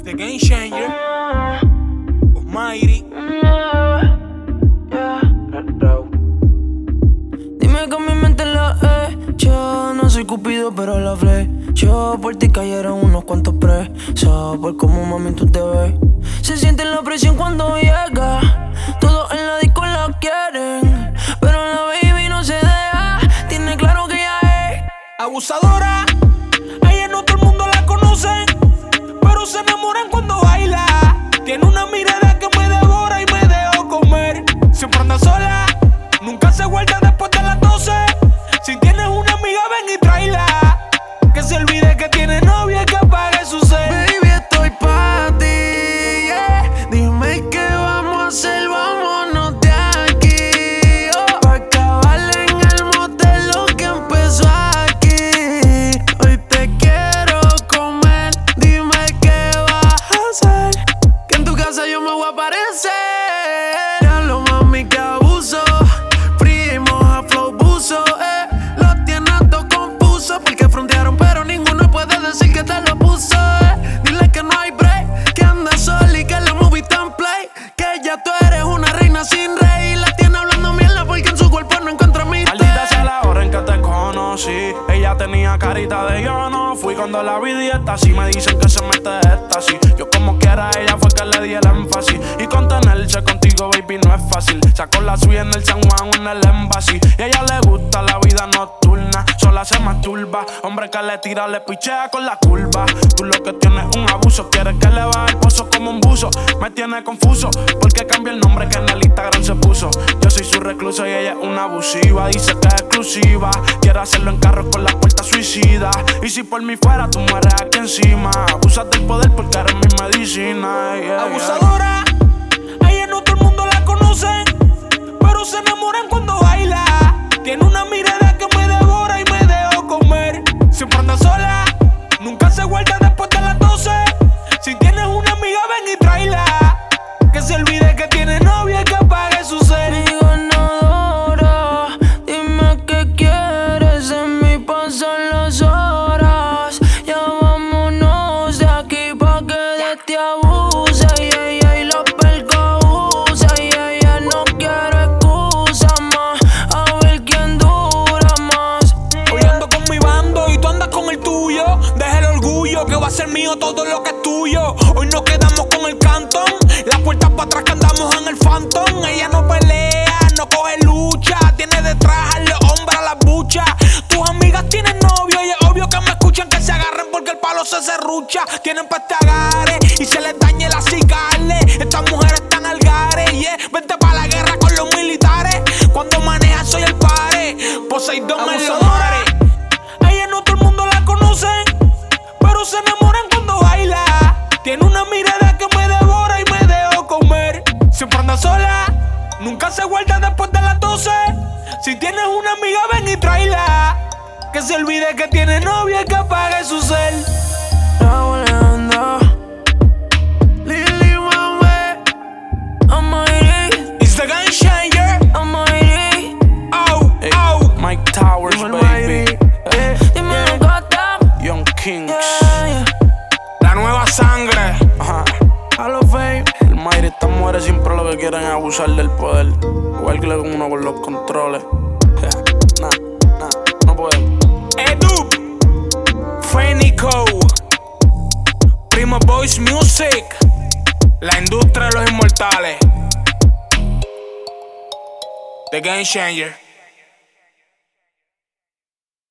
The Game Changer, Almighty. Dime con mi mente la he hecho. No soy Cupido, pero la flecho. Por ti cayeron unos cuantos presos. Por cómo mami tú te ves. Se siente la presión cuando llega. Todos en la disco la quieren, pero la baby no se deja. Tiene claro que ella es abusadora. A ella no todo el mundo la conoce, pero se enamoran cuando baila. Tiene una mirada que me devora y me dejo comer. Siempre anda sola, nunca se guarda después de las 12. Si tienes una amiga, ven y tráela. Que se olvide que tiene novia y que apague su cel. Baby, estoy pa' ti, yeah. Dime qué vamos a hacer, vámonos de aquí, oh. Pa' acabar en el motel lo que empezó aquí. Hoy te quiero comer, dime qué vas a hacer. Que en tu casa yo me voy a aparecer. Ya lo mami que abuso, primos a flow buzo, Los tienes todo confuso porque frontearon pero ninguno puede decir que te lo puso, Dile que no hay break, que andas sola y que la movie está en play. Que ya tú eres una reina sin rey y la tiene hablando mierda porque en su cuerpo no encuentra mi té. Maldita sea la hora en que te conocí. Ella tenía carita de yo no fui cuando la vi dieta. Si me dicen que se mete esta, sí. Yo como quiera, ella fue que le di el énfasis. Y contenerse contigo, baby, no es fácil. Sacó la suya en el San Juan, en el Embassy. Y a ella le gusta la vida nocturna, sola se masturba. Hombre que le tira, le pichea con la curva. Tú lo que tienes es un abuso. Quieres que le baje el pozo como un buzo. Me tiene confuso, porque cambia el nombre que en el Instagram se puso. Yo soy su recluso y ella es una abusiva. Dice que es exclusiva, quiere hacerlo en carros con la puerta suicida. Y si por mí fuera, tú mueres aquí encima. Abusas del poder porque eres mi medicina, yeah, abusadora, a ella no todo el mundo la conoce, pero se enamoran cuando baila. Tiene una mirada que me devora y me dejo comer. Siempre anda sola, nunca se guarda después de las 12. Si tienes una amiga, ven y tráela. Que se olvide que tiene novia y que apague su cel. Mi ganadora, dime qué quieres, en mí pasan las horas. Ya vámonos de aquí pa' que de ti abuse. Y la perca usa y ella no quiere excusa más. A ver quién dura más. Hoy ando con mi bando y tú andas con el tuyo. Deja el orgullo que va a ser mío todo lo que es tuyo. Hoy nos quedamos con el cantón, las puertas para atrás que andamos en el Phantom. Ella no pelea, no coge lucha, tiene detrás a los hombres a las buchas. Tus amigas tienen novio y es obvio que me escuchan que se agarren porque el palo se serrucha. Tienen pestagares y se les dañe la cigarle. Estas mujeres están al gare, yeah. Vente pa' la guerra con los militares. Cuando maneja soy el pare, Poseidón en los mares. A ella no todo el mundo la conoce, pero se enamoran cuando baila. Tiene una mirada que me devora y me dejo comer. Siempre anda sola, nunca se guarda después de las 12. Si tienes una amiga, ven y tráela. Que se olvide que tiene novia y que apague su cel. Raúl Alejandro, Lili Mame, Almighty, It's the Game Changer. Almighty, Oh, oh, Mike Towers, baby. Dime lo que está, Young Kings. yeah. La nueva sangre. Ajá. A los fame. El Mayri, estas mujeres siempre lo que quieren es abusar del poder. Igual que le con uno con los controles. No puede. Edu, Fenico, Primo Boys Music, la industria de los inmortales. The Game Changer.